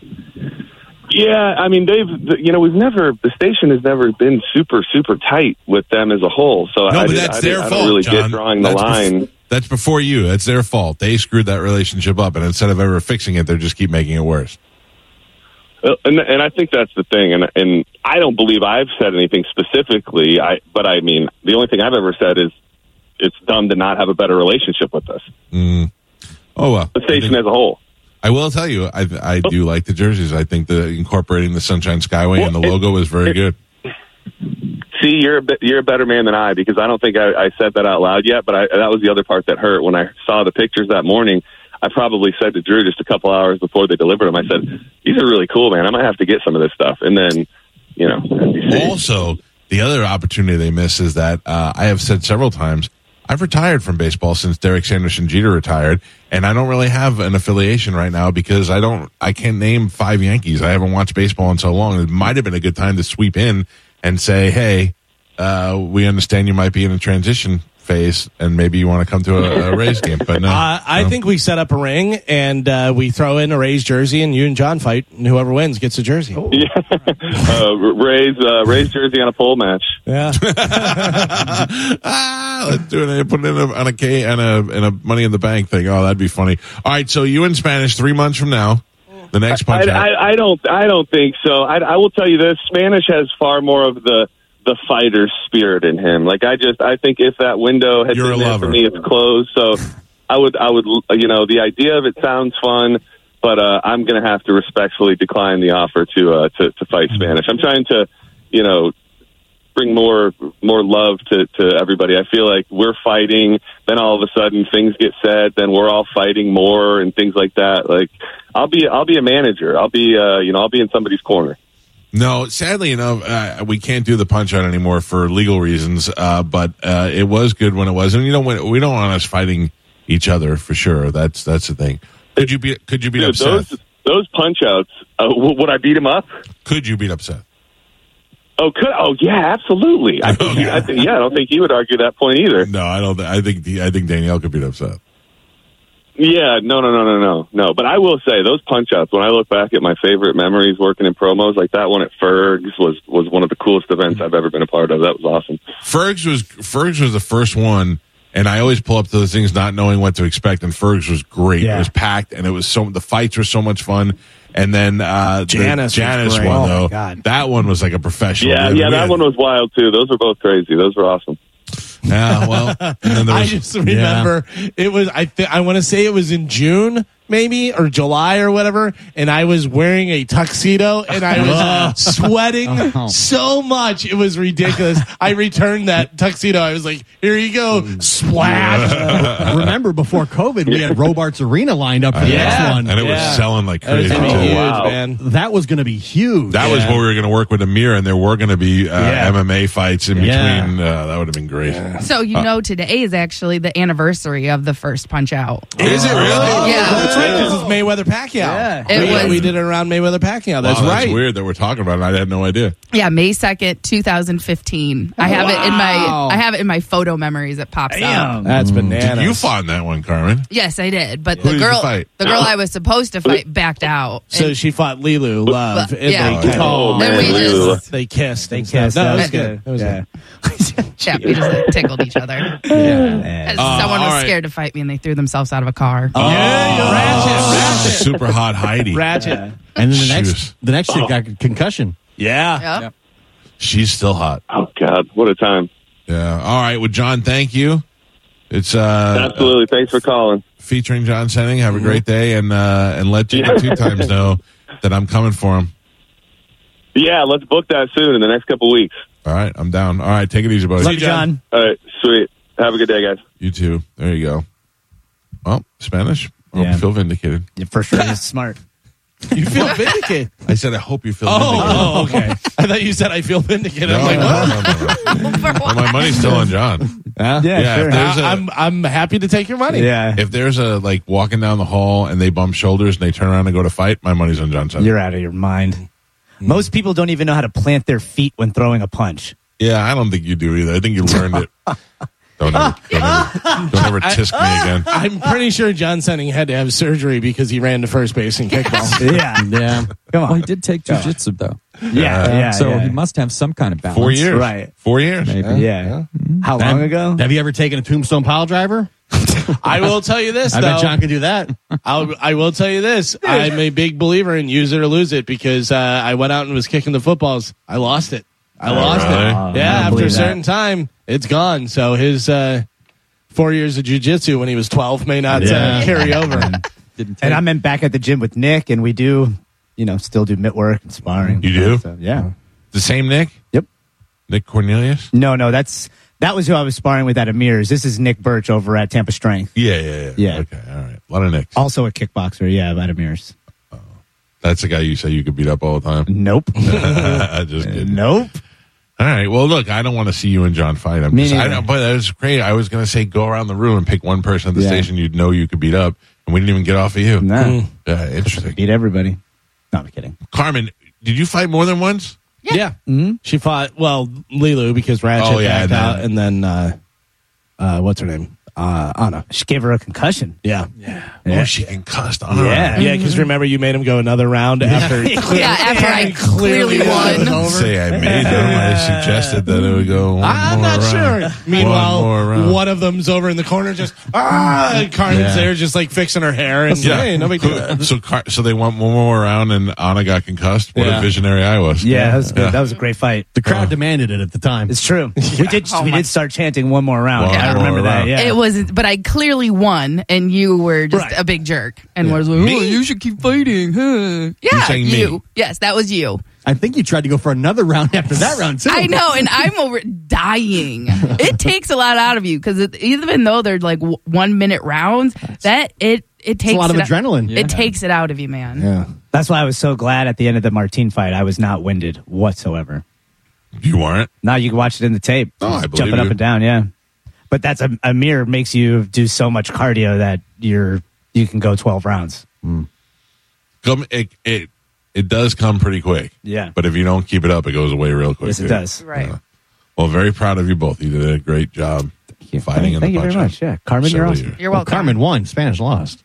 Yeah, I mean, they've. You know, we've never. The station has never been super, super tight with them as a whole. So No, I, but did- that's I, their did- I fault, don't really John. get drawing the That's line. bef- that's before you. That's their fault. They screwed that relationship up, and instead of ever fixing it, they just keep making it worse. Uh, And, and I think that's the thing. And, and I don't believe I've said anything specifically. I, but I mean, the only thing I've ever said is it's dumb to not have a better relationship with us. Mm. Oh, well. The station as a whole. I will tell you, I I do like the jerseys. I think the incorporating the Sunshine Skyway and the logo is very good. See, you're a, bit, you're a better man than I, because I don't think I, I said that out loud yet, but I, that was the other part that hurt. When I saw the pictures that morning, I probably said to Drew just a couple hours before they delivered them, I said, these are really cool, man. I might have to get some of this stuff. And then, you know. Also, the other opportunity they miss is that uh, I have said several times, I've retired from baseball since Derek Sanderson Jeter retired, and I don't really have an affiliation right now because I don't, I can't name five Yankees. I haven't watched baseball in so long. It might have been a good time to sweep in and say, hey, uh, we understand you might be in a transition phase and maybe you want to come to a, a Rays game. But no, uh, I no. think we set up a ring and uh, we throw in a Rays jersey and you and John fight, and whoever wins gets a jersey. Yeah. uh, Rays, uh, Rays jersey on a pole match. Yeah. ah, let's do it. Put it in a, on a K and a, and a Money in the Bank thing. Oh, that'd be funny. All right. So you in Spanish three months from now. The next punch I, out. I, I don't. I don't think so. I, I will tell you this: Spanish has far more of the the fighter spirit in him. Like I just, I think if that window had You're been a there lover. for me, it's closed. So I would, I would, you know, the idea of it sounds fun, but uh, I'm going to have to respectfully decline the offer to uh, to to fight Spanish. I'm trying to, you know, bring more more love to, to everybody. I feel like we're fighting, then all of a sudden things get said, then we're all fighting more and things like that. Like I'll be I'll be a manager. I'll be uh, you know I'll be in somebody's corner. No, sadly enough, uh, we can't do the punch out anymore for legal reasons. Uh, but uh, it was good when it was, and you know, when, we don't want us fighting each other for sure. That's that's the thing. Could you be? Could you beat Dude, up those Seth? those punch outs? Uh, w- would I beat him up? Could you beat up Seth? Oh, could oh yeah, absolutely. I think, he, I think yeah, I don't think he would argue that point either. No, I don't. I think I think Danielle could beat up Seth. Yeah, no, no, no, no, no, no. But I will say those punch outs. When I look back at my favorite memories working in promos, like that one at Ferg's was was one of the coolest events I've ever been a part of. That was awesome. Ferg's was Ferg's was the first one, and I always pull up to those things not knowing what to expect. And Ferg's was great. Yeah. It was packed, and it was so the fights were so much fun. And then uh, Janice the was Janice great. one Oh, my though, God. that one was like a professional. Yeah, We yeah, that had- one was wild too. Those were both crazy. Those were awesome. Yeah, well, and then there I was, just remember it was. I th- I want to say it was in June, maybe, or July or whatever, and I was wearing a tuxedo and I was sweating Oh. so much it was ridiculous. I returned that tuxedo. I was like, "Here you go, splash!" Remember, before COVID, we had Robarts Arena lined up for the Yeah. next one. and it was Yeah. selling like That was crazy. gonna be too. huge, wow. man. That was going to be huge. That was Yeah. what we were going to work with Amir, and there were going to be uh, Yeah. M M A fights in Yeah. between. Uh, that would have been great. So you know today is actually the anniversary of the first Punch Out. Is it really? Yeah. That's right. This is Mayweather Pacquiao. Yeah. It we, was- we did it around Mayweather Pacquiao. That's Wow, right. That's weird that we're talking about it. I had no idea. Yeah, May second, two thousand fifteen. I have it in Wow. my I have it in my photo memories. It pops up. Damn. That's bananas. You fought in that one, Carmen. Yes, I did. But Who the did you girl, fight? the girl I was supposed to fight, backed out. So And- she fought Lilu Love. But- and yeah. they Oh, kinda- yeah. Oh, Then man, we Lulu. just They kissed. They and stuff. kissed. No, it That was was good. good. It was Yeah. good. yeah, we just like, tickled each other. Yeah. As Uh, someone all was right. scared to fight me, and they threw themselves out of a car. Oh, Ratchet, Ratchet, Super hot Heidi. Ratchet. And then the She next, was- the next chick got a concussion. Yeah. Yep. She's still hot. Oh God, what a time! Yeah. All right. Well, John, thank you. It's uh, Absolutely. Thanks for calling. featuring John Senning. Have a great day, and uh, and let Jimmy two times know that I'm coming for him. Yeah, let's book that soon in the next couple weeks. All right, I'm down. All right, take it easy, buddy. Love you, John. All right, sweet. Have a good day, guys. You too. There you go. Well, Spanish. I hope Yeah. you feel vindicated. Yeah, for sure, he's smart. You feel vindicated. I said I hope you feel Oh, vindicated. oh, okay. I thought you said I feel vindicated. No, I'm like, no, what? no, no, no. Well, my money's still on John. Yeah, Yeah, sure. if there's a- I, I'm I'm happy to take your money. yeah. If there's a like walking down the hall and they bump shoulders and they turn around and go to fight, my money's on John Senning. You're out of your mind. Most people don't even know how to plant their feet when throwing a punch. Yeah, I don't think you do either. I think you learned it. Don't ever, don't ever, don't ever tisk me again. I'm pretty sure John Senning had to have surgery because he ran to first base in kickball. Yeah. Yeah. Come Well, on. he did take jujitsu though, Yeah. Yeah. so yeah. he must have some kind of balance. Four years, Right. Four years. Maybe. Yeah. How long Have- ago? Have you ever taken a tombstone pile driver? I will tell you this, I though. bet John can do that. I'll, I will tell you this. I'm a big believer in use it or lose it because uh, I went out and was kicking the footballs. I lost it. I lost really? it. Oh, Yeah, I after a believe certain that. time, it's gone. So his uh, four years of jiu-jitsu when he was twelve may not Yeah. uh, carry over. Didn't take And I'm in back at the gym with Nick, and we do, you know, still do mitt work and sparring. You do? So, yeah. The same Nick? Yep. Nick Cornelius? No, no, that's that was who I was sparring with at Amir's. This is Nick Birch over at Tampa Strength. Yeah, yeah, yeah. Yeah. Okay, all right. A lot of Nicks. Also a kickboxer, yeah, at Amir's. That's the guy you say you could beat up all the time. Nope. I just kidding. Nope. All right. Well, look, I don't want to see you and John fight. I'm Me just, I neither. know, but that was great. I was going to say go around the room and pick one person at the Yeah. station you'd know you could beat up, and we didn't even get off of you. Nah. Yeah, interesting. Beat everybody. No, I'm kidding. Carmen, did you fight more than once? Yeah. She fought, well, Lilu because Ratchet Oh, yeah, backed and then- out. And then, uh, uh, what's her name? Uh, Anna. She gave her a concussion. Yeah. Oh, she concussed. Oh, Yeah. Yeah, because remember you made him go another round after. clearly- Yeah, after I clearly won. Say I made them. I suggested that it would go. One I'm more not round. sure. Meanwhile, One more round. one of them's over in the corner, just ah. And Carmen's Yeah. there, just like fixing her hair, and Yeah. hey, no big deal. So, Car- so they went one more round, and Anna got concussed. What Yeah. a visionary I was. Yeah, that was good. Yeah. That was a great fight. The crowd demanded it at the time. It's true. We did. Oh we my- did start chanting one more round. One I remember more that. round. Yeah. It was, but I clearly won, and you were just Right. a big jerk, and was like, Me? "Oh, you should keep fighting." Huh? Yeah, saying me? you. Yes, that was you. I think you tried to go for another round after that round, too. I know, and I'm over dying. It takes a lot out of you because even though they're like w- one minute rounds, that it it takes a lot of it out- adrenaline. It takes it out of you, man. Yeah. That's why I was so glad at the end of the Martine fight. I was not winded whatsoever. You weren't? Now you can watch it in the tape. Oh, I Just believe jumping up you. and down. Yeah, but that's a, a mirror makes you do so much cardio that you're you can go twelve rounds. Come, it, it, it does come pretty quick. Yeah. But if you don't keep it up, it goes away real quick. Yes, it too. does. Right. Well, very proud of you both. You did a great job you. fighting in Thank the you very punch-out. much. Yeah, Carmen, you're Several awesome. years. You're Well, welcome. Carmen won. Spanish lost.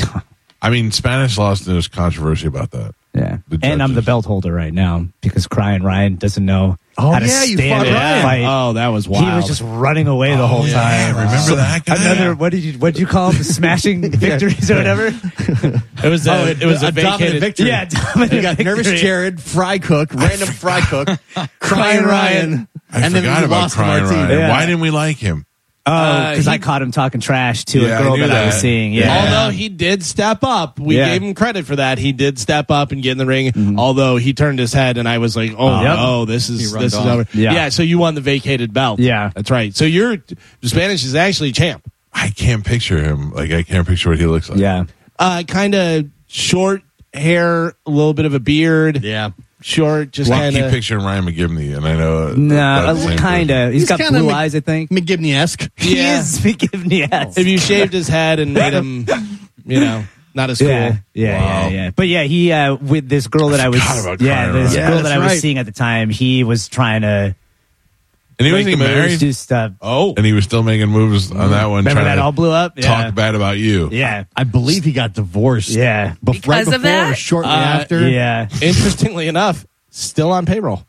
I mean, Spanish lost, and there's controversy about that. Yeah, The and I'm the judges. belt holder right now because Crying Ryan doesn't know Oh, how to yeah, you stand fought and Ryan. fight. Oh, that was wild. He was just running away the whole yeah, time. remember that guy? Another what did you what did you call him? Smashing victories or whatever. It was a, it was a, a dominant vacated victory. Yeah, dominant You got victory. Nervous Jared, Fry Cook, random Fry Cook, Crying Crying Ryan. Ryan. I and then forgot we about lost to Crying Martine. Ryan. Yeah. Why didn't we like him? Oh, Uh, because he- I caught him talking trash to Yeah, a girl I knew that, I was that. seeing. Yeah. Yeah. Although he did step up, we Yeah. gave him credit for that. He did step up and get in the ring. Although he turned his head, and I was like, "Oh Yep. no, this is He this runned is off. over." Yeah. Yeah. So you won the vacated belt. Yeah. That's right. So you're Spanish is actually champ. I can't picture him. Like, I can't picture what he looks like. Yeah. Uh, kind of short hair, a little bit of a beard. Yeah. Short, just Well, I kind keep of. picturing Ryan McGivney, and I know. uh, Nah, that's the same kind thing. of. He's He's got kinda blue Mc- eyes, I think. McGivney-esque. He Yeah. is McGivney. Yes. If you shaved his head and made him, you know, not as cool. Yeah, yeah, Wow. yeah, yeah. But yeah, he uh, with this girl that I was, forgot about yeah, Crying this Ryan. girl Yeah, that I that's was right. seeing at the time, he was trying to And he break wasn't the even moves, married. do stuff. Oh, And he was still making moves on that one. Remember trying that to all blew up? talk Yeah. bad about you. Yeah, I believe he got divorced. yeah, Bef- Because right of before that? or shortly Uh, after. yeah. interestingly enough, still on payroll.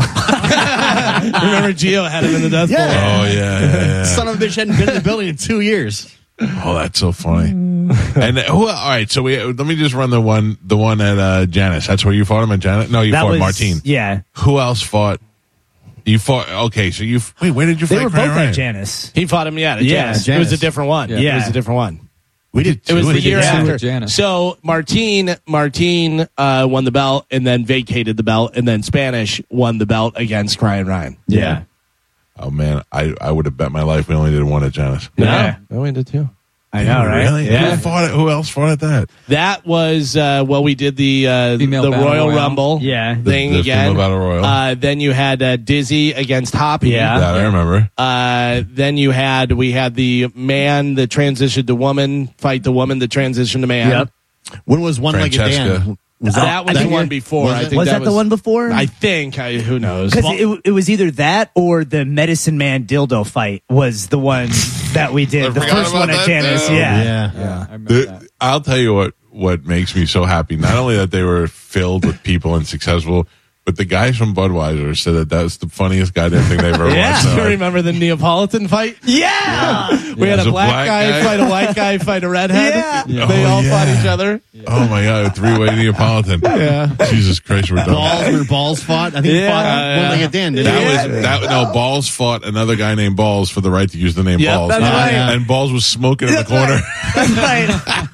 Remember, Gio had him in the death Yeah. pool. Oh, yeah, yeah, yeah. Son of a bitch hadn't been in the building in two years. Oh, that's so funny. And uh, who? All right, so we let me just run the one, the one at uh, Janice. That's where you fought him at Janice. No, you That fought was Martine. Yeah, Who else fought? You fought. Okay, so you wait. Where did you they fight? were Crying both Ryan? at Janice. He fought him, yeah, at Yeah, Janice. It Janice. was a different one. Yeah. It was a different one. We did. It was two the at year Janice. after. Janice. So Martine, Martine uh, won the belt and then vacated the belt, and then Spanish won the belt against Crying Ryan. Yeah, Oh man, I, I would have bet my life we only did one at Janice. yeah. Oh, we did too. I know, right? Really? Yeah. Who fought it? Who else fought at that? That was uh, well, we did the uh, Female the Battle Royal Royale. Rumble Yeah. thing The- the again. Female Battle Royal. Uh, then you had uh, Dizzy against Hoppy. Yeah. That I remember. Uh, then you had we had the man that transitioned to woman fight the woman that transitioned to man. Yep. When was One-Legged Francesca. Dan? Was that, was I the think one it- before. was I it? think Was that, that the one before? I think. I, who knows? Because it, it was either that or the Medicine Man dildo fight was the one that we I did. The forgot first about one at that, Janice. too. Yeah. Yeah. Yeah, I remember The- that. I'll tell you what. What makes me so happy? Not only that they were filled with people and successful, but the guys from Budweiser said that that was the funniest goddamn thing they've ever Yeah, watched. you remember the Neapolitan fight? Yeah. We had There's a a black, black guy, guy. fight a white guy, fight a redhead. Yeah. They Oh, all yeah. fought each other. Oh my god, a three-way Neapolitan. Yeah. Jesus Christ, we're done. Balls where balls fought. I think he Yeah. fought Yeah. one legged Dan. Didn't That he? was that. No, Balls fought another guy named Balls for the right to use the name Yep, Balls. that's right. And Balls was smoking in the That's corner. right.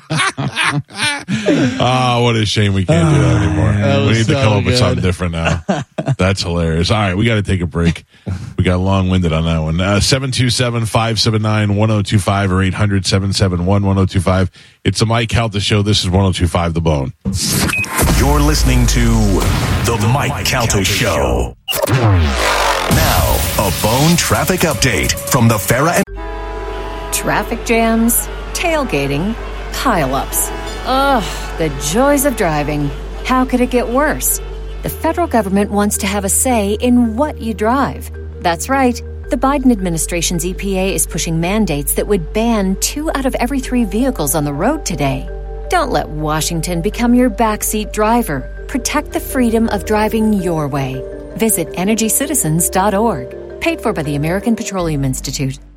Oh, what a shame we can't do that anymore. That we was need to so come up with good. something different now. That's hilarious. All right, we got to take a break. We got long-winded on that one. Uh, seven two seven, five seven nine, one oh two five or eight hundred, seven seven one, one oh two five. It's the Mike Calta Show. This is one oh two five The Bone. You're listening to The Mike Calta Show. Now, a Bone traffic update from the Farah and Traffic jams, tailgating, pileups. Ugh, the joys of driving. How could it get worse? The federal government wants to have a say in what you drive. That's right. The Biden administration's E P A is pushing mandates that would ban two out of every three vehicles on the road today. Don't let Washington become your backseat driver. Protect the freedom of driving your way. Visit energy citizens dot org. Paid for by the American Petroleum Institute.